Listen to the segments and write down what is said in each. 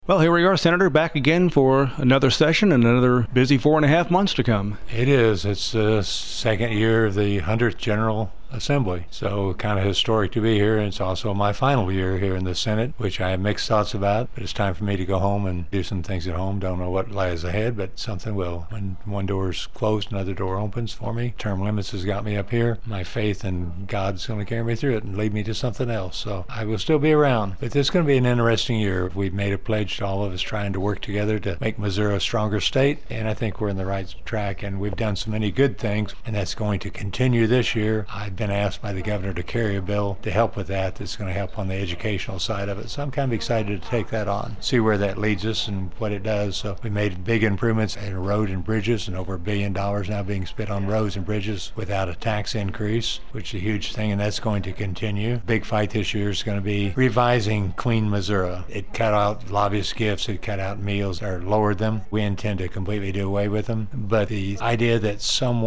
Well, here we are, Senator, back again for another session and another busy 4.5 months to come. It is. It's the second year of the 100th General Assembly, so kind of historic to be here. And it's also my final year here in the Senate, which I have mixed thoughts about, but it's time for me to go home and do some things at home. Don't know what lies ahead, but something will. When one door's closed, another door opens for me. Term limits has got me up here. My faith in God's going to carry me through it and lead me to something else, so I will still be around. But it's going to be an interesting year. We've made a pledge to all of us trying to work together to make Missouri a stronger state, and I think we're in the right track, and we've done so many good things, and that's going to continue this year. I've been asked by the governor to carry a bill to help with that that's going to help on the educational side of it, so I'm kind of excited to take that on, see where that leads us and what it does. So we made big improvements in road and bridges, and over $1 billion now being spent on roads and bridges without a tax increase, which is a huge thing, and that's going to continue. Big fight this year is going to be revising Clean Missouri. It cut out lobbyist gifts, it cut out meals, or lowered them. We intend to completely do away with them, but the idea that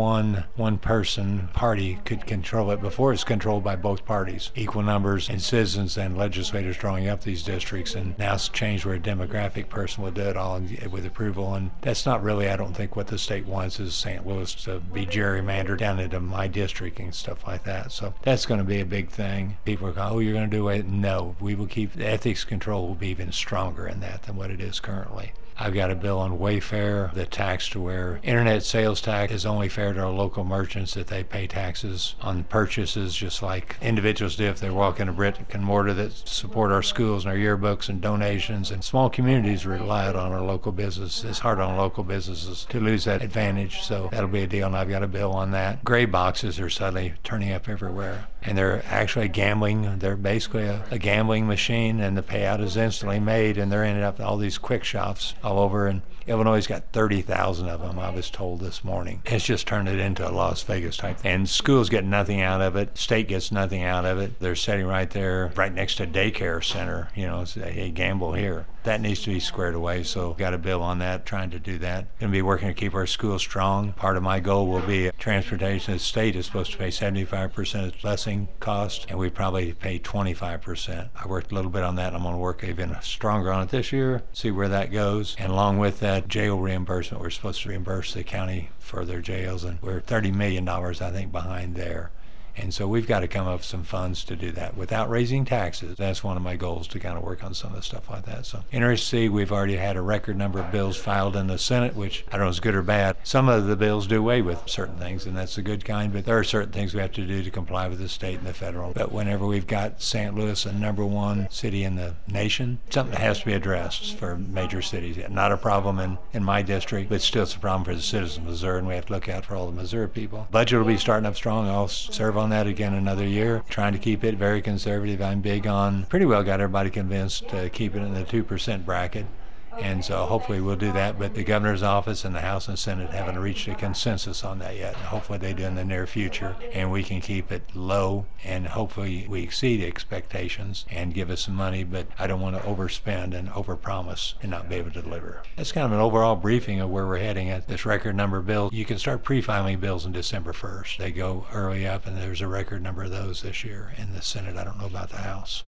one person, party could control it before it's controlled by both parties, equal numbers and citizens and legislators drawing up these districts, and now it's changed where a demographic person will do it all with approval, and that's not really, I don't think, what the state wants is St. Louis to be gerrymandered down into my district and stuff like that. So that's going to be a big thing. People are going, oh, you're going to do it? No, we will keep, the ethics control will be even stronger in that than what it is currently. I've got a bill on Wayfair, the tax to where internet sales tax is only fair to our local merchants, that they pay taxes on purchases just like individuals do if they walk in a brick and mortar that support our schools and our yearbooks and donations. And small communities rely on our local business. It's hard on local businesses to lose that advantage, so that'll be a deal, and I've got a bill on that. Gray boxes are suddenly turning up everywhere, and they're actually gambling. They're basically a gambling machine, and the payout is instantly made, and they're ending up in all these quick shops all over, and Illinois got 30,000 of them, I was told this morning. It's just turned it into a Las Vegas type thing. And schools get nothing out of it. State gets nothing out of it. They're sitting right there, right next to a daycare center. You know, it's a gamble here. That needs to be squared away, so got a bill on that, trying to do that. Going to be working to keep our schools strong. Part of my goal will be transportation. The state is supposed to pay 75% of busing cost, and we probably pay 25%. I worked a little bit on that, and I'm going to work even stronger on it this year, see where that goes. And along with that, jail reimbursement, we're supposed to reimburse the county for their jails, and we're $30 million, I think, behind there. And so we've got to come up with some funds to do that without raising taxes. That's one of my goals, to kind of work on some of the stuff like that. So interesting, we've already had a record number of bills filed in the Senate, which I don't know is good or bad. Some of the bills do away with certain things, and that's a good kind, but there are certain things we have to do to comply with the state and the federal. But whenever we've got St. Louis, a #1 city in the nation, something has to be addressed for major cities. Not a problem in my district, but still it's a problem for the citizens of Missouri, and we have to look out for all the Missouri people. Budget will be starting up strong. I'll serve on that again another year, trying to keep it very conservative. I'm big on, pretty well got everybody convinced to keep it in the 2% bracket. And so hopefully we'll do that, but the governor's office and the House and Senate haven't reached a consensus on that yet. Hopefully they do in the near future, and we can keep it low, and hopefully we exceed expectations and give us some money, but I don't want to overspend and overpromise and not be able to deliver. That's kind of an overall briefing of where we're heading at this record number of bills. You can start pre-filing bills on December 1st. They go early up, and there's a record number of those this year in the Senate. I don't know about the House.